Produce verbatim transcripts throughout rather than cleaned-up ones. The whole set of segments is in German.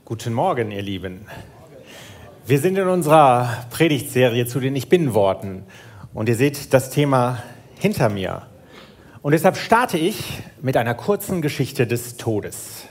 Guten Morgen, ihr Lieben. Wir sind in unserer Predigtserie zu den Ich-Bin-Worten und ihr seht das Thema hinter mir. Und deshalb starte ich mit einer kurzen Geschichte des Todes.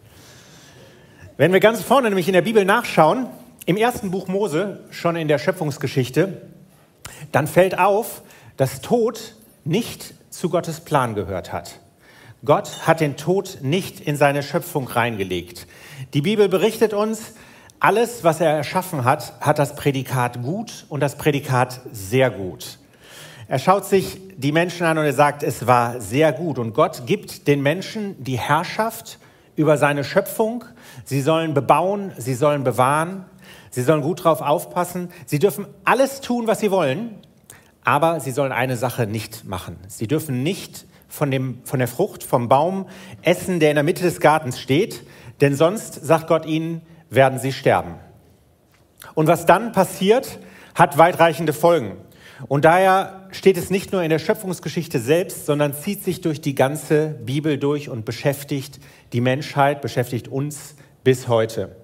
Wenn wir ganz vorne nämlich in der Bibel nachschauen, im ersten Buch Mose, schon in der Schöpfungsgeschichte, dann fällt auf, dass Tod nicht zu Gottes Plan gehört hat. Gott hat den Tod nicht in seine Schöpfung reingelegt. Die Bibel berichtet uns, alles, was er erschaffen hat, hat das Prädikat gut und das Prädikat sehr gut. Er schaut sich die Menschen an und er sagt, es war sehr gut. Und Gott gibt den Menschen die Herrschaft über seine Schöpfung. Sie sollen bebauen, sie sollen bewahren, sie sollen gut drauf aufpassen. Sie dürfen alles tun, was sie wollen, aber sie sollen eine Sache nicht machen. Sie dürfen nicht von dem, von der Frucht, vom Baum essen, der in der Mitte des Gartens steht, denn sonst, sagt Gott ihnen, werden sie sterben. Und was dann passiert, hat weitreichende Folgen. Und daher steht es nicht nur in der Schöpfungsgeschichte selbst, sondern zieht sich durch die ganze Bibel durch und beschäftigt die Menschheit, beschäftigt uns bis heute.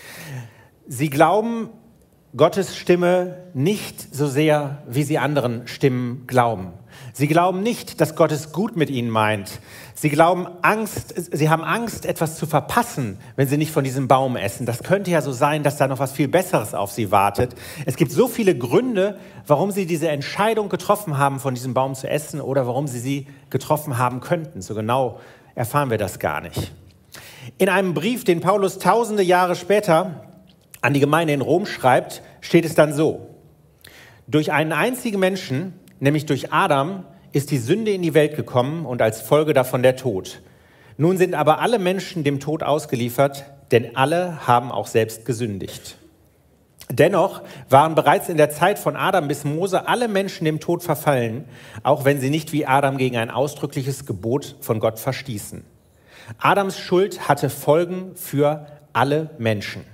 Sie glauben Gottes Stimme nicht so sehr, wie sie anderen Stimmen glauben. Sie glauben nicht, dass Gott es gut mit ihnen meint. Sie glauben Angst, sie haben Angst, etwas zu verpassen, wenn sie nicht von diesem Baum essen. Das könnte ja so sein, dass da noch was viel Besseres auf sie wartet. Es gibt so viele Gründe, warum sie diese Entscheidung getroffen haben, von diesem Baum zu essen oder warum sie sie getroffen haben könnten. So genau erfahren wir das gar nicht. In einem Brief, den Paulus tausende Jahre später an die Gemeinde in Rom schreibt, steht es dann so: Durch einen einzigen Menschen, nämlich durch Adam, ist die Sünde in die Welt gekommen und als Folge davon der Tod. Nun sind aber alle Menschen dem Tod ausgeliefert, denn alle haben auch selbst gesündigt. Dennoch waren bereits in der Zeit von Adam bis Mose alle Menschen dem Tod verfallen, auch wenn sie nicht wie Adam gegen ein ausdrückliches Gebot von Gott verstießen. Adams Schuld hatte Folgen für alle Menschen.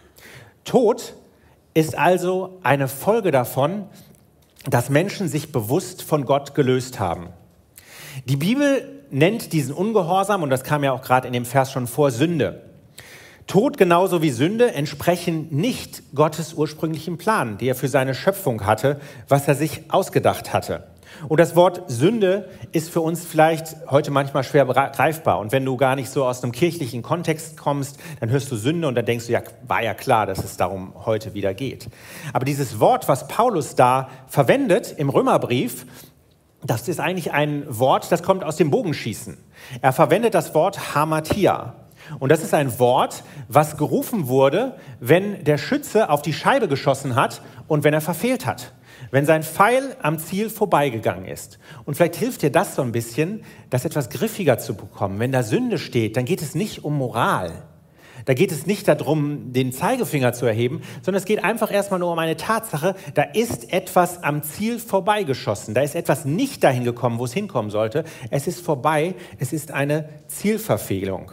Tod ist also eine Folge davon, dass Menschen sich bewusst von Gott gelöst haben. Die Bibel nennt diesen Ungehorsam, und das kam ja auch gerade in dem Vers schon vor, Sünde. Tod genauso wie Sünde entsprechen nicht Gottes ursprünglichen Plan, den er für seine Schöpfung hatte, was er sich ausgedacht hatte. Und das Wort Sünde ist für uns vielleicht heute manchmal schwer greifbar. Und wenn du gar nicht so aus einem kirchlichen Kontext kommst, dann hörst du Sünde und dann denkst du, ja, war ja klar, dass es darum heute wieder geht. Aber dieses Wort, was Paulus da verwendet im Römerbrief, das ist eigentlich ein Wort, das kommt aus dem Bogenschießen. Er verwendet das Wort Hamatia. Und das ist ein Wort, was gerufen wurde, wenn der Schütze auf die Scheibe geschossen hat und wenn er verfehlt hat. Wenn sein Pfeil am Ziel vorbeigegangen ist. Und vielleicht hilft dir das so ein bisschen, das etwas griffiger zu bekommen. Wenn da Sünde steht, dann geht es nicht um Moral. Da geht es nicht darum, den Zeigefinger zu erheben, sondern es geht einfach erstmal nur um eine Tatsache. Da ist etwas am Ziel vorbeigeschossen. Da ist etwas nicht dahin gekommen, wo es hinkommen sollte. Es ist vorbei. Es ist eine Zielverfehlung.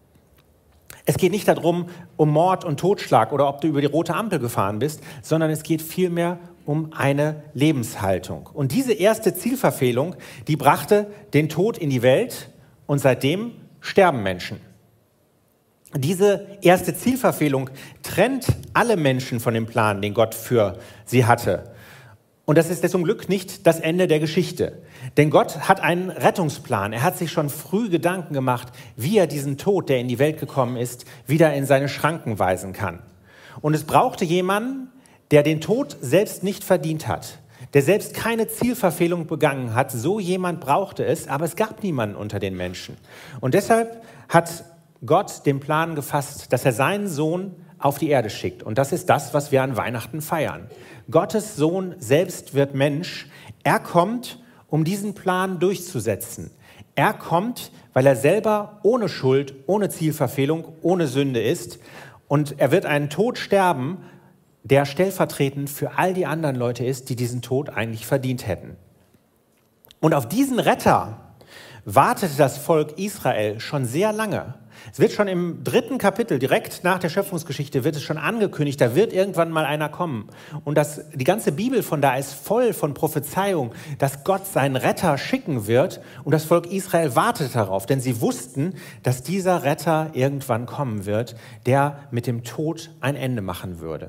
Es geht nicht darum, um Mord und Totschlag oder ob du über die rote Ampel gefahren bist, sondern es geht vielmehr um eine Lebenshaltung. Und diese erste Zielverfehlung, die brachte den Tod in die Welt und seitdem sterben Menschen. Diese erste Zielverfehlung trennt alle Menschen von dem Plan, den Gott für sie hatte. Und das ist zum Glück nicht das Ende der Geschichte. Denn Gott hat einen Rettungsplan. Er hat sich schon früh Gedanken gemacht, wie er diesen Tod, der in die Welt gekommen ist, wieder in seine Schranken weisen kann. Und es brauchte jemanden, der den Tod selbst nicht verdient hat, der selbst keine Zielverfehlung begangen hat. So jemand brauchte es, aber es gab niemanden unter den Menschen. Und deshalb hat Gott den Plan gefasst, dass er seinen Sohn auf die Erde schickt. Und das ist das, was wir an Weihnachten feiern. Gottes Sohn selbst wird Mensch. Er kommt, um diesen Plan durchzusetzen. Er kommt, weil er selber ohne Schuld, ohne Zielverfehlung, ohne Sünde ist. Und er wird einen Tod sterben, der stellvertretend für all die anderen Leute ist, die diesen Tod eigentlich verdient hätten. Und auf diesen Retter wartete das Volk Israel schon sehr lange. Es wird schon im dritten Kapitel, direkt nach der Schöpfungsgeschichte, wird es schon angekündigt, da wird irgendwann mal einer kommen. Und das, die ganze Bibel von da ist voll von Prophezeiung, dass Gott seinen Retter schicken wird. Und das Volk Israel wartet darauf, denn sie wussten, dass dieser Retter irgendwann kommen wird, der mit dem Tod ein Ende machen würde.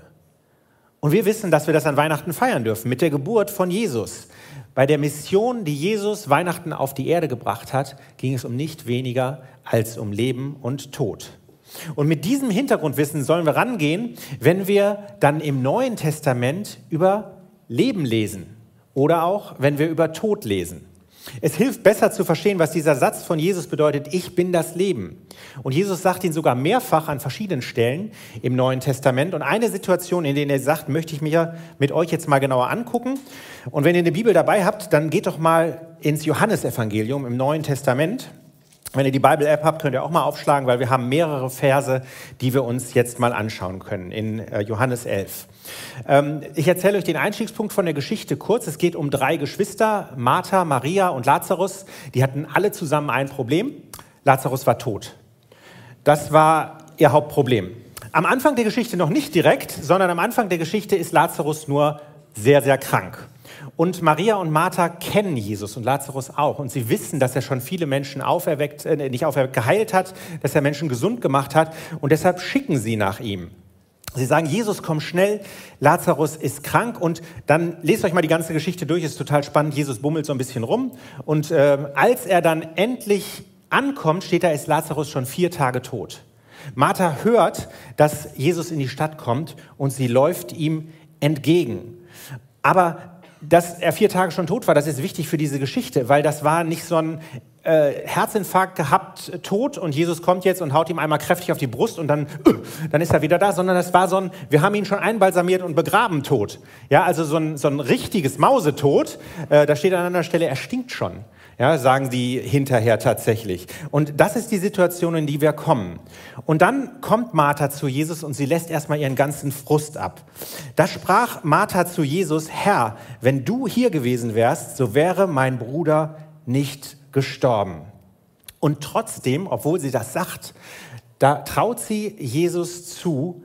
Und wir wissen, dass wir das an Weihnachten feiern dürfen, mit der Geburt von Jesus. Bei der Mission, die Jesus Weihnachten auf die Erde gebracht hat, ging es um nicht weniger als um Leben und Tod. Und mit diesem Hintergrundwissen sollen wir rangehen, wenn wir dann im Neuen Testament über Leben lesen oder auch, wenn wir über Tod lesen. Es hilft besser zu verstehen, was dieser Satz von Jesus bedeutet, ich bin das Leben. Und Jesus sagt ihn sogar mehrfach an verschiedenen Stellen im Neuen Testament. Und eine Situation, in der er sagt, möchte ich mir mit euch jetzt mal genauer angucken. Und wenn ihr eine Bibel dabei habt, dann geht doch mal ins Johannesevangelium im Neuen Testament. Wenn ihr die Bible-App habt, könnt ihr auch mal aufschlagen, weil wir haben mehrere Verse, die wir uns jetzt mal anschauen können in Johannes elf. Ähm, ich erzähle euch den Einstiegspunkt von der Geschichte kurz. Es geht um drei Geschwister, Martha, Maria und Lazarus. Die hatten alle zusammen ein Problem. Lazarus war tot. Das war ihr Hauptproblem. Am Anfang der Geschichte noch nicht direkt, sondern am Anfang der Geschichte ist Lazarus nur sehr, sehr krank. Und Maria und Martha kennen Jesus und Lazarus auch. Und sie wissen, dass er schon viele Menschen auferweckt, äh, nicht auferweckt, geheilt hat, dass er Menschen gesund gemacht hat. Und deshalb schicken sie nach ihm. Sie sagen, Jesus, komm schnell, Lazarus ist krank. Und dann lest euch mal die ganze Geschichte durch, ist total spannend. Jesus bummelt so ein bisschen rum. Und äh, als er dann endlich ankommt, steht da, ist Lazarus schon vier Tage tot. Martha hört, dass Jesus in die Stadt kommt und sie läuft ihm entgegen. Aber dass er vier Tage schon tot war, das ist wichtig für diese Geschichte, weil das war nicht so ein äh, Herzinfarkt gehabt, tot und Jesus kommt jetzt und haut ihm einmal kräftig auf die Brust und dann, äh, dann ist er wieder da, sondern das war so ein, wir haben ihn schon einbalsamiert und begraben tot. Ja, also so ein, so ein richtiges Mausetod, äh, da steht an einer Stelle, er stinkt schon. Ja, sagen die hinterher tatsächlich. Und das ist die Situation, in die wir kommen. Und dann kommt Martha zu Jesus und sie lässt erstmal ihren ganzen Frust ab. Da sprach Martha zu Jesus, Herr, wenn du hier gewesen wärst, so wäre mein Bruder nicht gestorben. Und trotzdem, obwohl sie das sagt, da traut sie Jesus zu,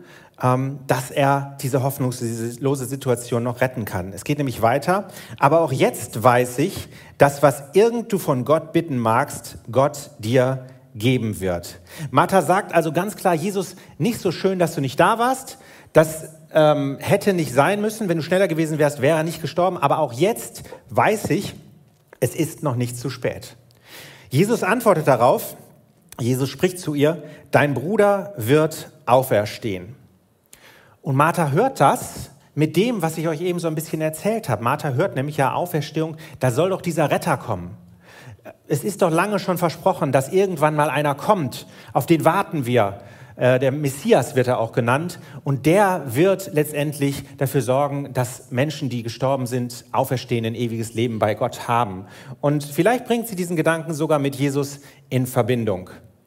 dass er diese hoffnungslose Situation noch retten kann. Es geht nämlich weiter. Aber auch jetzt weiß ich, dass was irgend du von Gott bitten magst, Gott dir geben wird. Martha sagt also ganz klar, Jesus, nicht so schön, dass du nicht da warst. Das ähm, hätte nicht sein müssen. Wenn du schneller gewesen wärst, wäre er nicht gestorben. Aber auch jetzt weiß ich, es ist noch nicht zu spät. Jesus antwortet darauf, Jesus spricht zu ihr, dein Bruder wird auferstehen. Und Martha hört das mit dem, was ich euch eben so ein bisschen erzählt habe. Martha hört nämlich ja Auferstehung, da soll doch dieser Retter kommen. Es ist doch lange schon versprochen, dass irgendwann mal einer kommt, auf den warten wir. Der Messias wird er auch genannt und der wird letztendlich dafür sorgen, dass Menschen, die gestorben sind, auferstehen, ein ewiges Leben bei Gott haben. Und vielleicht bringt sie diesen Gedanken sogar mit Jesus in Verbindung.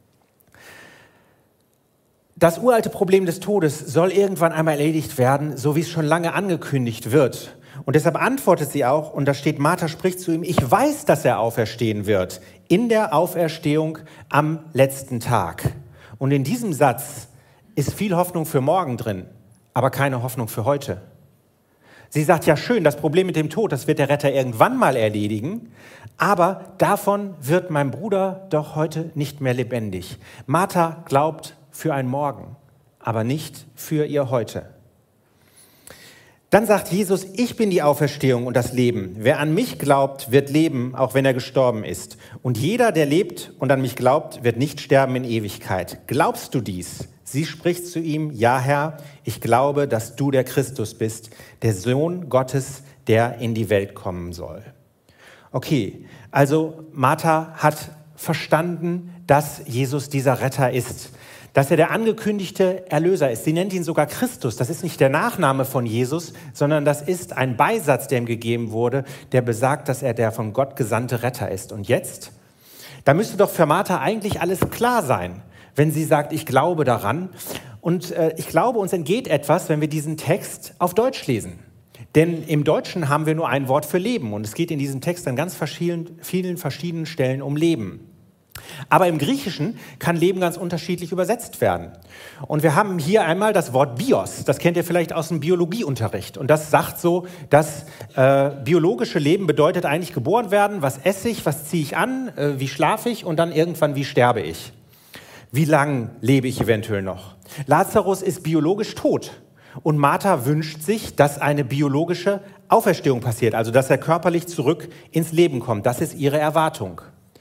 Das uralte Problem des Todes soll irgendwann einmal erledigt werden, so wie es schon lange angekündigt wird. Und deshalb antwortet sie auch, und da steht, Martha spricht zu ihm, ich weiß, dass er auferstehen wird, in der Auferstehung am letzten Tag. Und in diesem Satz ist viel Hoffnung für morgen drin, aber keine Hoffnung für heute. Sie sagt, ja schön, das Problem mit dem Tod, das wird der Retter irgendwann mal erledigen, aber davon wird mein Bruder doch heute nicht mehr lebendig. Martha glaubt für ein Morgen, aber nicht für ihr Heute. Dann sagt Jesus, ich bin die Auferstehung und das Leben. Wer an mich glaubt, wird leben, auch wenn er gestorben ist. Und jeder, der lebt und an mich glaubt, wird nicht sterben in Ewigkeit. Glaubst du dies? Sie spricht zu ihm, ja Herr, ich glaube, dass du der Christus bist, der Sohn Gottes, der in die Welt kommen soll. Okay, also Martha hat verstanden, dass Jesus dieser Retter ist. Dass er der angekündigte Erlöser ist. Sie nennt ihn sogar Christus. Das ist nicht der Nachname von Jesus, sondern das ist ein Beisatz, der ihm gegeben wurde, der besagt, dass er der von Gott gesandte Retter ist. Und jetzt? Da müsste doch für Martha eigentlich alles klar sein, wenn sie sagt, ich glaube daran. Und äh, ich glaube, uns entgeht etwas, wenn wir diesen Text auf Deutsch lesen. Denn im Deutschen haben wir nur ein Wort für Leben. Und es geht in diesem Text an ganz vielen, vielen verschiedenen Stellen um Leben. Aber im Griechischen kann Leben ganz unterschiedlich übersetzt werden. Und wir haben hier einmal das Wort Bios. Das kennt ihr vielleicht aus dem Biologieunterricht. Und das sagt so, dass äh, biologische Leben bedeutet eigentlich geboren werden. Was esse ich, was ziehe ich an, äh, wie schlafe ich und dann irgendwann, wie sterbe ich. Wie lang lebe ich eventuell noch? Lazarus ist biologisch tot. Und Martha wünscht sich, dass eine biologische Auferstehung passiert, also dass er körperlich zurück ins Leben kommt. Das ist ihre Erwartung.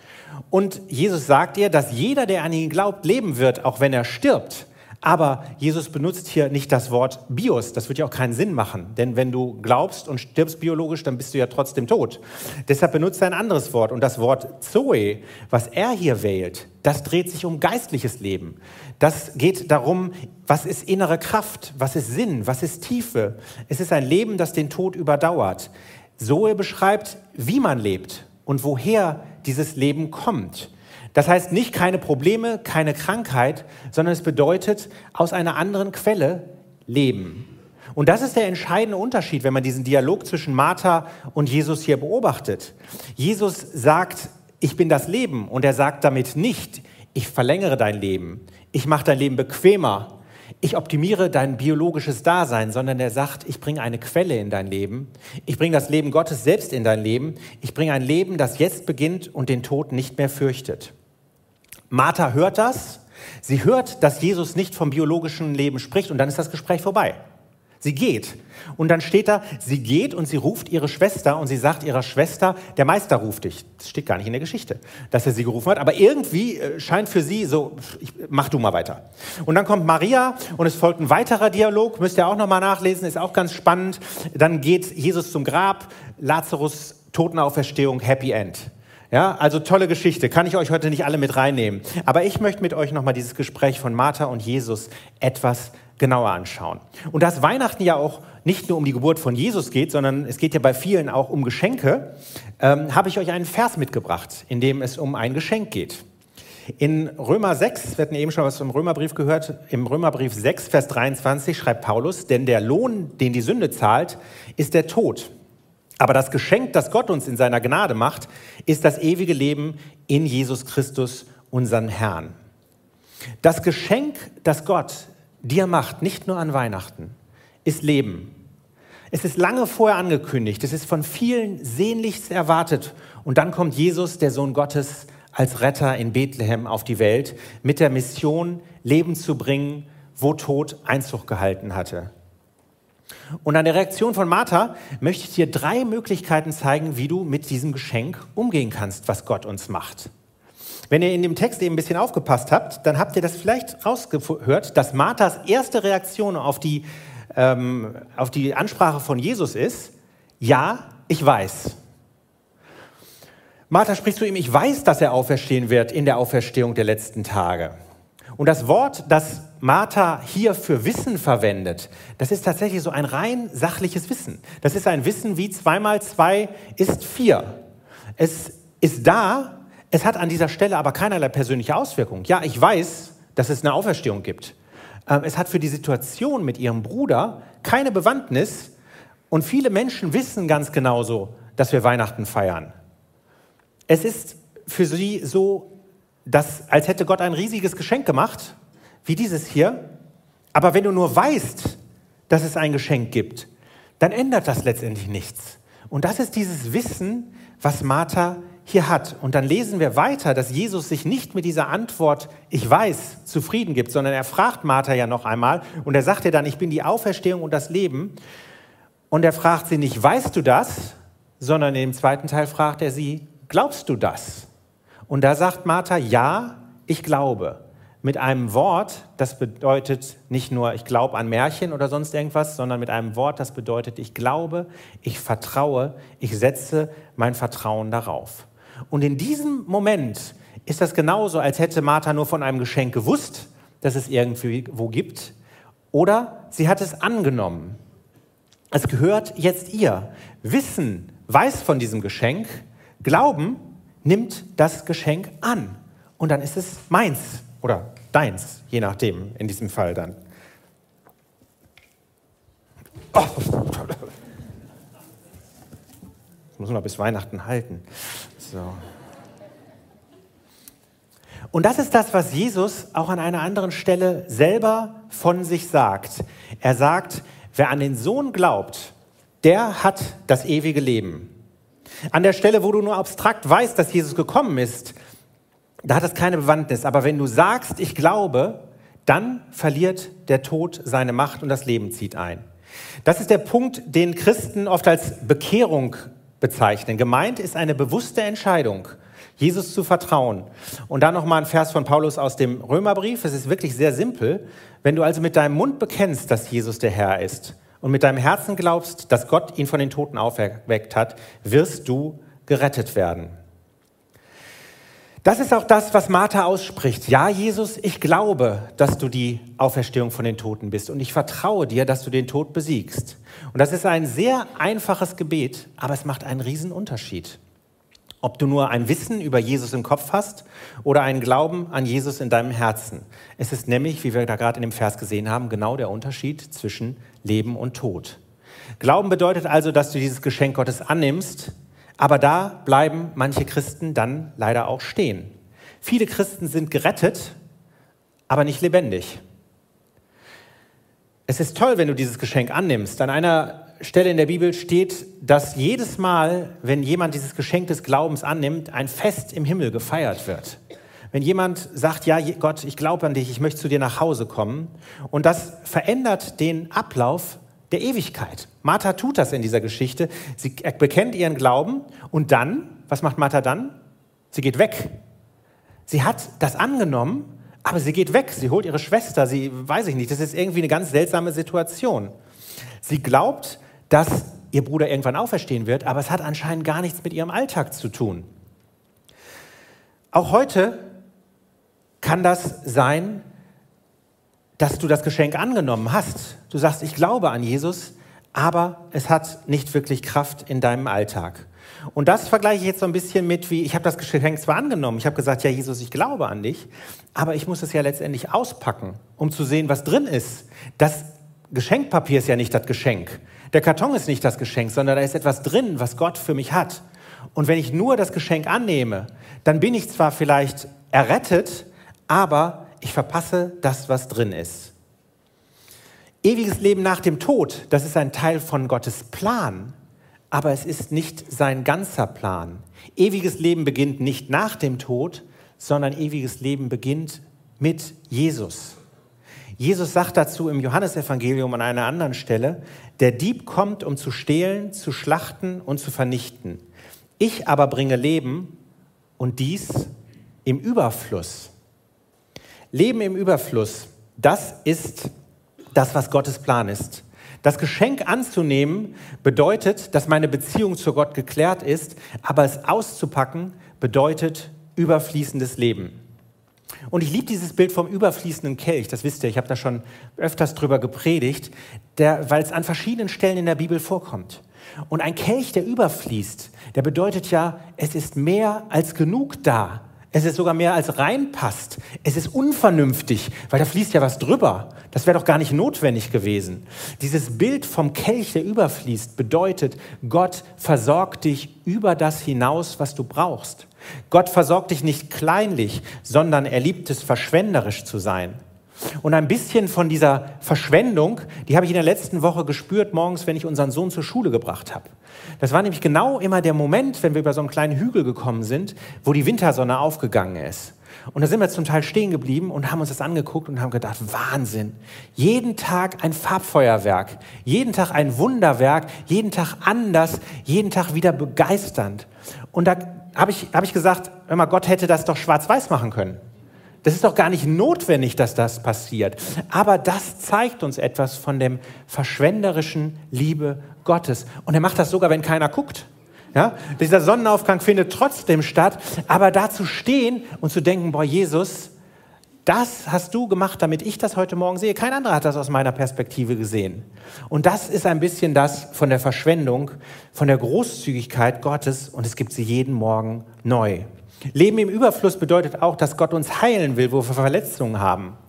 Und Jesus sagt ihr, dass jeder, der an ihn glaubt, leben wird, auch wenn er stirbt. Aber Jesus benutzt hier nicht das Wort Bios. Das wird ja auch keinen Sinn machen. Denn wenn du glaubst und stirbst biologisch, dann bist du ja trotzdem tot. Deshalb benutzt er ein anderes Wort. Und das Wort Zoe, was er hier wählt, das dreht sich um geistliches Leben. Das geht darum, was ist innere Kraft, was ist Sinn, was ist Tiefe. Es ist ein Leben, das den Tod überdauert. Zoe beschreibt, wie man lebt und woher dieses Leben kommt. Das heißt nicht keine Probleme, keine Krankheit, sondern es bedeutet aus einer anderen Quelle leben. Und das ist der entscheidende Unterschied, wenn man diesen Dialog zwischen Martha und Jesus hier beobachtet. Jesus sagt, ich bin das Leben, und er sagt damit nicht, ich verlängere dein Leben, ich mache dein Leben bequemer, ich optimiere dein biologisches Dasein, sondern er sagt, ich bringe eine Quelle in dein Leben, ich bringe das Leben Gottes selbst in dein Leben, ich bringe ein Leben, das jetzt beginnt und den Tod nicht mehr fürchtet. Martha hört das, sie hört, dass Jesus nicht vom biologischen Leben spricht, und dann ist das Gespräch vorbei. Sie geht. Und dann steht da, sie geht und sie ruft ihre Schwester und sie sagt ihrer Schwester, der Meister ruft dich. Das steht gar nicht in der Geschichte, dass er sie gerufen hat. Aber irgendwie scheint für sie so, ich, mach du mal weiter. Und dann kommt Maria und es folgt ein weiterer Dialog, müsst ihr auch nochmal nachlesen, ist auch ganz spannend. Dann geht Jesus zum Grab, Lazarus, Totenauferstehung, Happy End. Ja, also tolle Geschichte, kann ich euch heute nicht alle mit reinnehmen. Aber ich möchte mit euch nochmal dieses Gespräch von Martha und Jesus etwas genauer anschauen. Und dass Weihnachten ja auch nicht nur um die Geburt von Jesus geht, sondern es geht ja bei vielen auch um Geschenke, ähm, habe ich euch einen Vers mitgebracht, in dem es um ein Geschenk geht. In Römer sechs, wir hatten eben schon was vom Römerbrief gehört, im Römerbrief sechs, Vers dreiundzwanzig schreibt Paulus, denn der Lohn, den die Sünde zahlt, ist der Tod. Aber das Geschenk, das Gott uns in seiner Gnade macht, ist das ewige Leben in Jesus Christus, unseren Herrn. Das Geschenk, das Gott dir macht, nicht nur an Weihnachten, ist Leben. Es ist lange vorher angekündigt, es ist von vielen sehnlichst erwartet. Und dann kommt Jesus, der Sohn Gottes, als Retter in Bethlehem auf die Welt, mit der Mission, Leben zu bringen, wo Tod Einzug gehalten hatte. Und an der Reaktion von Martha möchte ich dir drei Möglichkeiten zeigen, wie du mit diesem Geschenk umgehen kannst, was Gott uns macht. Wenn ihr in dem Text eben ein bisschen aufgepasst habt, dann habt ihr das vielleicht rausgehört, dass Marthas erste Reaktion auf die, ähm, auf die Ansprache von Jesus ist, ja, ich weiß. Martha spricht zu ihm, ich weiß, dass er auferstehen wird in der Auferstehung der letzten Tage. Und das Wort, das Martha hier für Wissen verwendet, das ist tatsächlich so ein rein sachliches Wissen. Das ist ein Wissen wie zwei mal zwei ist vier. Es ist da, es hat an dieser Stelle aber keinerlei persönliche Auswirkung. Ja, ich weiß, dass es eine Auferstehung gibt. Es hat für die Situation mit ihrem Bruder keine Bewandtnis und viele Menschen wissen ganz genauso, dass wir Weihnachten feiern. Es ist für sie so, dass, als hätte Gott ein riesiges Geschenk gemacht, wie dieses hier. Aber wenn du nur weißt, dass es ein Geschenk gibt, dann ändert das letztendlich nichts. Und das ist dieses Wissen, was Martha hier hat. Und dann lesen wir weiter, dass Jesus sich nicht mit dieser Antwort, ich weiß, zufrieden gibt, sondern er fragt Martha ja noch einmal und er sagt ihr dann, ich bin die Auferstehung und das Leben. Und er fragt sie nicht, weißt du das? Sondern im zweiten Teil fragt er sie, glaubst du das? Und da sagt Martha, ja, ich glaube. Mit einem Wort, das bedeutet nicht nur, ich glaube an Märchen oder sonst irgendwas, sondern mit einem Wort, das bedeutet, ich glaube, ich vertraue, ich setze mein Vertrauen darauf. Und in diesem Moment ist das genauso, als hätte Martha nur von einem Geschenk gewusst, das es irgendwo gibt, oder sie hat es angenommen. Es gehört jetzt ihr. Wissen weiß von diesem Geschenk, Glauben nimmt das Geschenk an und dann ist es meins oder deins, je nachdem, in diesem Fall dann. Oh. Das muss man bis Weihnachten halten. So. Und das ist das, was Jesus auch an einer anderen Stelle selber von sich sagt. Er sagt, wer an den Sohn glaubt, der hat das ewige Leben. An der Stelle, wo du nur abstrakt weißt, dass Jesus gekommen ist, da hat das keine Bewandtnis. Aber wenn du sagst, ich glaube, dann verliert der Tod seine Macht und das Leben zieht ein. Das ist der Punkt, den Christen oft als Bekehrung bezeichnen. Gemeint ist eine bewusste Entscheidung, Jesus zu vertrauen. Und dann nochmal ein Vers von Paulus aus dem Römerbrief. Es ist wirklich sehr simpel. Wenn du also mit deinem Mund bekennst, dass Jesus der Herr ist und mit deinem Herzen glaubst, dass Gott ihn von den Toten auferweckt hat, wirst du gerettet werden. Das ist auch das, was Martha ausspricht. Ja, Jesus, ich glaube, dass du die Auferstehung von den Toten bist und ich vertraue dir, dass du den Tod besiegst. Und das ist ein sehr einfaches Gebet, aber es macht einen riesen Unterschied. Ob du nur ein Wissen über Jesus im Kopf hast oder einen Glauben an Jesus in deinem Herzen. Es ist nämlich, wie wir da gerade in dem Vers gesehen haben, genau der Unterschied zwischen Leben und Tod. Glauben bedeutet also, dass du dieses Geschenk Gottes annimmst, aber da bleiben manche Christen dann leider auch stehen. Viele Christen sind gerettet, aber nicht lebendig. Es ist toll, wenn du dieses Geschenk annimmst. An einer Stelle in der Bibel steht, dass jedes Mal, wenn jemand dieses Geschenk des Glaubens annimmt, ein Fest im Himmel gefeiert wird. Wenn jemand sagt, ja Gott, ich glaube an dich, ich möchte zu dir nach Hause kommen, und das verändert den Ablauf der Ewigkeit. Martha tut das in dieser Geschichte. Sie bekennt ihren Glauben und dann, was macht Martha dann? Sie geht weg. Sie hat das angenommen, aber sie geht weg. Sie holt ihre Schwester, sie weiß ich nicht. Das ist irgendwie eine ganz seltsame Situation. Sie glaubt, dass ihr Bruder irgendwann auferstehen wird, aber es hat anscheinend gar nichts mit ihrem Alltag zu tun. Auch heute kann das sein, dass du das Geschenk angenommen hast. Du sagst, ich glaube an Jesus, aber es hat nicht wirklich Kraft in deinem Alltag. Und das vergleiche ich jetzt so ein bisschen mit, wie ich habe das Geschenk zwar angenommen, ich habe gesagt, ja Jesus, ich glaube an dich, aber ich muss es ja letztendlich auspacken, um zu sehen, was drin ist. Das Geschenkpapier ist ja nicht das Geschenk. Der Karton ist nicht das Geschenk, sondern da ist etwas drin, was Gott für mich hat. Und wenn ich nur das Geschenk annehme, dann bin ich zwar vielleicht errettet, aber ich verpasse das, was drin ist. Ewiges Leben nach dem Tod, das ist ein Teil von Gottes Plan, aber es ist nicht sein ganzer Plan. Ewiges Leben beginnt nicht nach dem Tod, sondern ewiges Leben beginnt mit Jesus. Jesus sagt dazu im Johannesevangelium an einer anderen Stelle, der Dieb kommt, um zu stehlen, zu schlachten und zu vernichten. Ich aber bringe Leben und dies im Überfluss. Leben im Überfluss, das ist das, was Gottes Plan ist. Das Geschenk anzunehmen bedeutet, dass meine Beziehung zu Gott geklärt ist, aber es auszupacken bedeutet überfließendes Leben. Und ich liebe dieses Bild vom überfließenden Kelch, das wisst ihr, ich habe da schon öfters drüber gepredigt, der, weil es an verschiedenen Stellen in der Bibel vorkommt. Und ein Kelch, der überfließt, der bedeutet ja, es ist mehr als genug da. Es ist sogar mehr als reinpasst. Es ist unvernünftig, weil da fließt ja was drüber. Das wäre doch gar nicht notwendig gewesen. Dieses Bild vom Kelch, der überfließt, bedeutet, Gott versorgt dich über das hinaus, was du brauchst. Gott versorgt dich nicht kleinlich, sondern er liebt es, verschwenderisch zu sein. Und ein bisschen von dieser Verschwendung, die habe ich in der letzten Woche gespürt, morgens, wenn ich unseren Sohn zur Schule gebracht habe. Das war nämlich genau immer der Moment, wenn wir über so einen kleinen Hügel gekommen sind, wo die Wintersonne aufgegangen ist. Und da sind wir zum Teil stehen geblieben und haben uns das angeguckt und haben gedacht, Wahnsinn. Jeden Tag ein Farbfeuerwerk, jeden Tag ein Wunderwerk, jeden Tag anders, jeden Tag wieder begeisternd. Und da habe ich, habe ich gesagt, hör mal, Gott hätte das doch schwarz-weiß machen können. Das ist doch gar nicht notwendig, dass das passiert. Aber das zeigt uns etwas von dem verschwenderischen Liebe Gottes. Und er macht das sogar, wenn keiner guckt. Ja? Dieser Sonnenaufgang findet trotzdem statt. Aber da zu stehen und zu denken, boah, Jesus, das hast du gemacht, damit ich das heute Morgen sehe. Kein anderer hat das aus meiner Perspektive gesehen. Und das ist ein bisschen das von der Verschwendung, von der Großzügigkeit Gottes. Und es gibt sie jeden Morgen neu. Leben im Überfluss bedeutet auch, dass Gott uns heilen will, wo wir Verletzungen haben.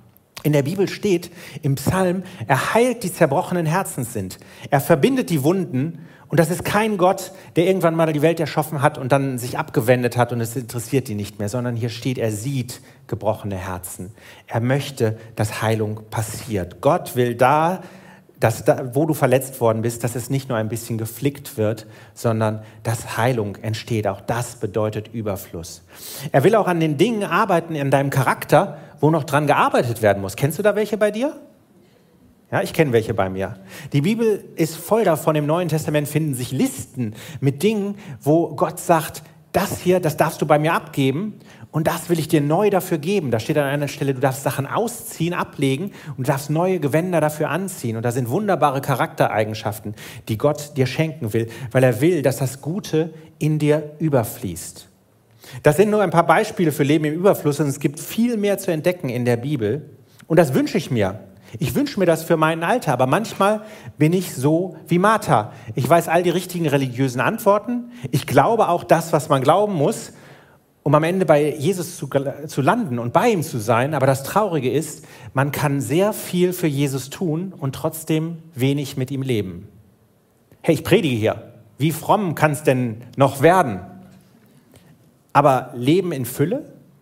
In der Bibel steht im Psalm, er heilt die zerbrochenen Herzens sind. Er verbindet die Wunden und das ist kein Gott, der irgendwann mal die Welt erschaffen hat und dann sich abgewendet hat und es interessiert ihn nicht mehr, sondern hier steht, er sieht gebrochene Herzen. Er möchte, dass Heilung passiert. Gott will da, dass da, wo du verletzt worden bist, dass es nicht nur ein bisschen geflickt wird, sondern dass Heilung entsteht. Auch das bedeutet Überfluss. Er will auch an den Dingen arbeiten in deinem Charakter, wo noch dran gearbeitet werden muss. Kennst du da welche bei dir? Ja, ich kenne welche bei mir. Die Bibel ist voll davon. Im Neuen Testament finden sich Listen mit Dingen, wo Gott sagt, das hier, das darfst du bei mir abgeben und das will ich dir neu dafür geben. Da steht an einer Stelle, du darfst Sachen ausziehen, ablegen und du darfst neue Gewänder dafür anziehen. Und da sind wunderbare Charaktereigenschaften, die Gott dir schenken will, weil er will, dass das Gute in dir überfließt. Das sind nur ein paar Beispiele für Leben im Überfluss und es gibt viel mehr zu entdecken in der Bibel. Und das wünsche ich mir. Ich wünsche mir das für meinen Alter, aber manchmal bin ich so wie Martha. Ich weiß all die richtigen religiösen Antworten. Ich glaube auch das, was man glauben muss, um am Ende bei Jesus zu, zu landen und bei ihm zu sein. Aber das Traurige ist, man kann sehr viel für Jesus tun und trotzdem wenig mit ihm leben. Hey, ich predige hier. Wie fromm kann es denn noch werden? Aber Leben in Fülle,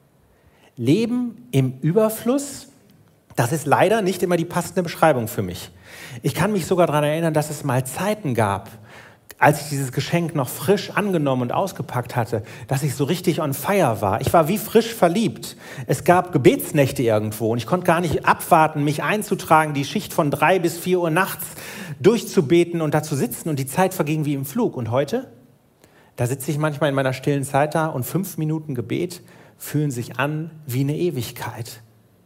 Leben im Überfluss, das ist leider nicht immer die passende Beschreibung für mich. Ich kann mich sogar daran erinnern, dass es mal Zeiten gab, als ich dieses Geschenk noch frisch angenommen und ausgepackt hatte, dass ich so richtig on fire war. Ich war wie frisch verliebt. Es gab Gebetsnächte irgendwo und ich konnte gar nicht abwarten, mich einzutragen, die Schicht von drei bis vier Uhr nachts durchzubeten und da zu sitzen und die Zeit verging wie im Flug. Und heute? Da sitze ich manchmal in meiner stillen Zeit da und fünf Minuten Gebet fühlen sich an wie eine Ewigkeit.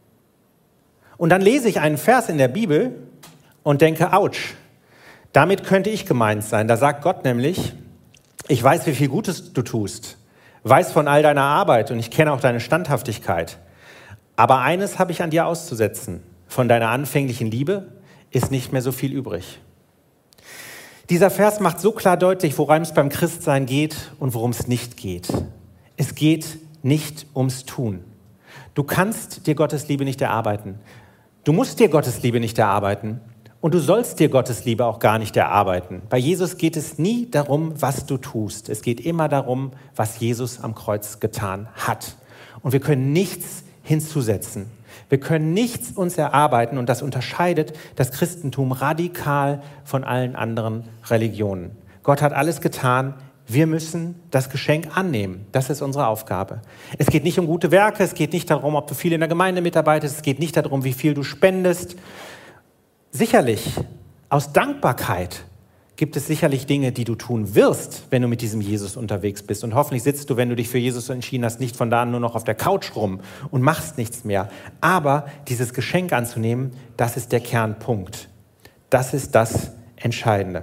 Und dann lese ich einen Vers in der Bibel und denke, ouch, damit könnte ich gemeint sein. Da sagt Gott nämlich, ich weiß, wie viel Gutes du tust, weiß von all deiner Arbeit und ich kenne auch deine Standhaftigkeit. Aber eines habe ich an dir auszusetzen, von deiner anfänglichen Liebe ist nicht mehr so viel übrig. Dieser Vers macht so klar deutlich, worum es beim Christsein geht und worum es nicht geht. Es geht nicht ums Tun. Du kannst dir Gottes Liebe nicht erarbeiten. Du musst dir Gottes Liebe nicht erarbeiten und du sollst dir Gottes Liebe auch gar nicht erarbeiten. Bei Jesus geht es nie darum, was du tust. Es geht immer darum, was Jesus am Kreuz getan hat. Und wir können nichts hinzusetzen. Wir können nichts uns erarbeiten und das unterscheidet das Christentum radikal von allen anderen Religionen. Gott hat alles getan. Wir müssen das Geschenk annehmen. Das ist unsere Aufgabe. Es geht nicht um gute Werke, es geht nicht darum, ob du viel in der Gemeinde mitarbeitest, es geht nicht darum, wie viel du spendest. Sicherlich, aus Dankbarkeit gibt es sicherlich Dinge, die du tun wirst, wenn du mit diesem Jesus unterwegs bist. Und hoffentlich sitzt du, wenn du dich für Jesus entschieden hast, nicht von da an nur noch auf der Couch rum und machst nichts mehr. Aber dieses Geschenk anzunehmen, das ist der Kernpunkt. Das ist das Entscheidende.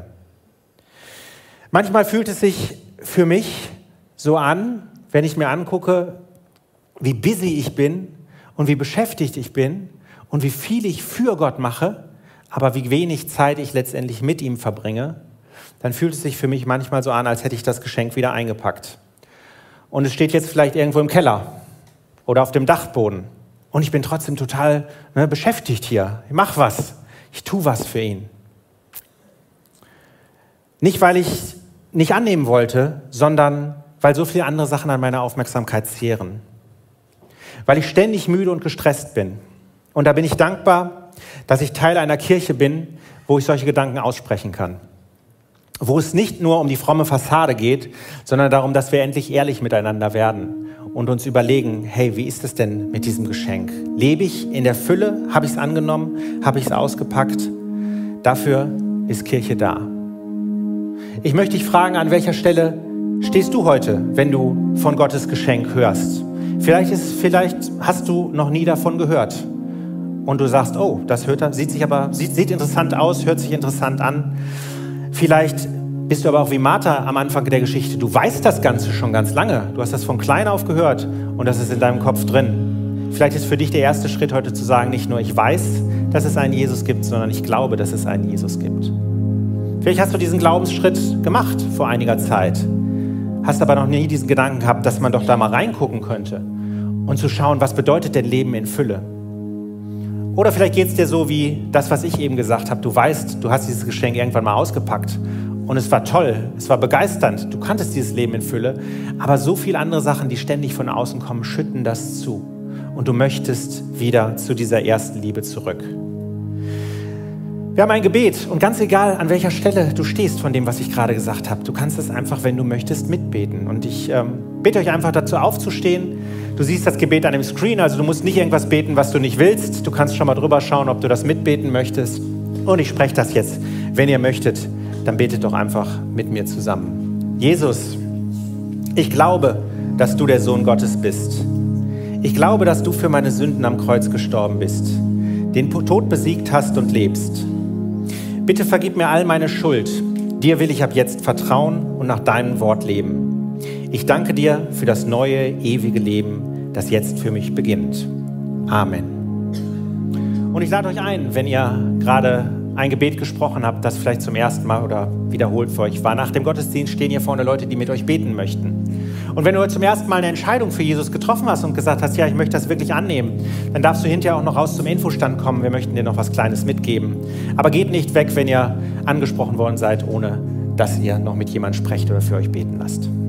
Manchmal fühlt es sich für mich so an, wenn ich mir angucke, wie busy ich bin und wie beschäftigt ich bin und wie viel ich für Gott mache, aber wie wenig Zeit ich letztendlich mit ihm verbringe, dann fühlt es sich für mich manchmal so an, als hätte ich das Geschenk wieder eingepackt. Und es steht jetzt vielleicht irgendwo im Keller oder auf dem Dachboden und ich bin trotzdem total ne, beschäftigt hier. Ich mache was, ich tue was für ihn. Nicht, weil ich nicht annehmen wollte, sondern weil so viele andere Sachen an meiner Aufmerksamkeit zehren. Weil ich ständig müde und gestresst bin. Und da bin ich dankbar, dass ich Teil einer Kirche bin, wo ich solche Gedanken aussprechen kann. Wo es nicht nur um die fromme Fassade geht, sondern darum, dass wir endlich ehrlich miteinander werden und uns überlegen, hey, wie ist es denn mit diesem Geschenk? Lebe ich in der Fülle? Habe ich es angenommen? Habe ich es ausgepackt? Dafür ist Kirche da. Ich möchte dich fragen, an welcher Stelle stehst du heute, wenn du von Gottes Geschenk hörst? Vielleicht, ist, vielleicht hast du noch nie davon gehört und du sagst, oh, das hört, sieht sich aber sieht, sieht interessant aus, hört sich interessant an. Vielleicht bist du aber auch wie Martha am Anfang der Geschichte. Du weißt das Ganze schon ganz lange. Du hast das von klein auf gehört und das ist in deinem Kopf drin. Vielleicht ist für dich der erste Schritt heute zu sagen, nicht nur ich weiß, dass es einen Jesus gibt, sondern ich glaube, dass es einen Jesus gibt. Vielleicht hast du diesen Glaubensschritt gemacht vor einiger Zeit, hast aber noch nie diesen Gedanken gehabt, dass man doch da mal reingucken könnte und zu schauen, was bedeutet denn Leben in Fülle? Oder vielleicht geht es dir so wie das, was ich eben gesagt habe. Du weißt, du hast dieses Geschenk irgendwann mal ausgepackt und es war toll, es war begeisternd. Du kanntest dieses Leben in Fülle, aber so viele andere Sachen, die ständig von außen kommen, schütten das zu. Und du möchtest wieder zu dieser ersten Liebe zurück. Wir haben ein Gebet und ganz egal, an welcher Stelle du stehst von dem, was ich gerade gesagt habe, du kannst es einfach, wenn du möchtest, mitbeten. Und ich ähm, bitte euch einfach dazu aufzustehen. Du siehst das Gebet an dem Screen, also du musst nicht irgendwas beten, was du nicht willst. Du kannst schon mal drüber schauen, ob du das mitbeten möchtest. Und ich spreche das jetzt. Wenn ihr möchtet, dann betet doch einfach mit mir zusammen. Jesus, ich glaube, dass du der Sohn Gottes bist. Ich glaube, dass du für meine Sünden am Kreuz gestorben bist, den Tod besiegt hast und lebst. Bitte vergib mir all meine Schuld. Dir will ich ab jetzt vertrauen und nach deinem Wort leben. Ich danke dir für das neue, ewige Leben, das jetzt für mich beginnt. Amen. Und ich lade euch ein, wenn ihr gerade ein Gebet gesprochen habt, das vielleicht zum ersten Mal oder wiederholt für euch war. Nach dem Gottesdienst stehen hier vorne Leute, die mit euch beten möchten. Und wenn du zum ersten Mal eine Entscheidung für Jesus getroffen hast und gesagt hast, ja, ich möchte das wirklich annehmen, dann darfst du hinterher auch noch raus zum Infostand kommen. Wir möchten dir noch was Kleines mitgeben. Aber geht nicht weg, wenn ihr angesprochen worden seid, ohne dass ihr noch mit jemandem sprecht oder für euch beten lasst.